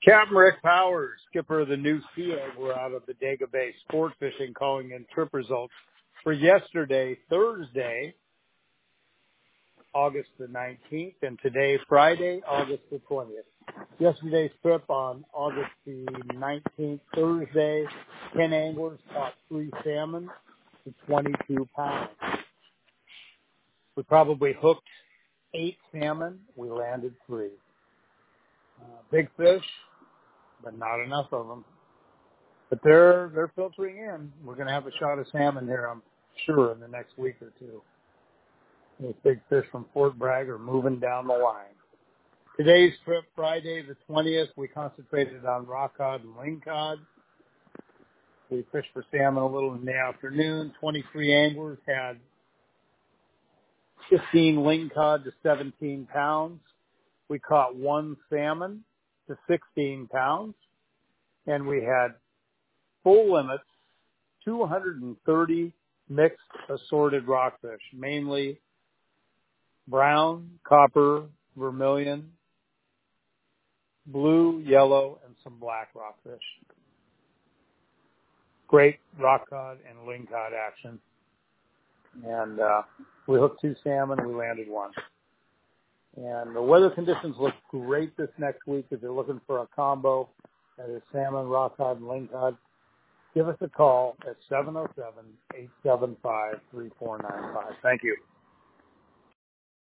Captain Rick Powers, skipper of the New Seal. We're out of the Dega Bay Sport Fishing, calling in trip results for yesterday, Thursday, August the 19th, and today, Friday, August the 20th. Yesterday's trip on August the 19th, Thursday, 10 anglers caught 3 salmon to 22 pounds. We probably hooked 8 salmon. We landed 3. Big fish, but not enough of them. But they're filtering in. We're going to have a shot of salmon here, I'm sure, in the next week or two. Those big fish from Fort Bragg are moving down the line. Today's trip, Friday the 20th, we concentrated on rock cod and lingcod. We fished for salmon a little in the afternoon. 23 anglers had 15 lingcod to 17 pounds. We caught 1 salmon to 16 pounds. And we had full limits, 230 mixed assorted rockfish, mainly brown, copper, vermilion, blue, yellow, and some black rockfish. Great rock cod and lingcod action. And we hooked 2 salmon. We landed 1. And the weather conditions look great this next week if you're looking for a combo that is salmon, rock cod, and lingcod. Give us a call at 707-875-3495. Thank you.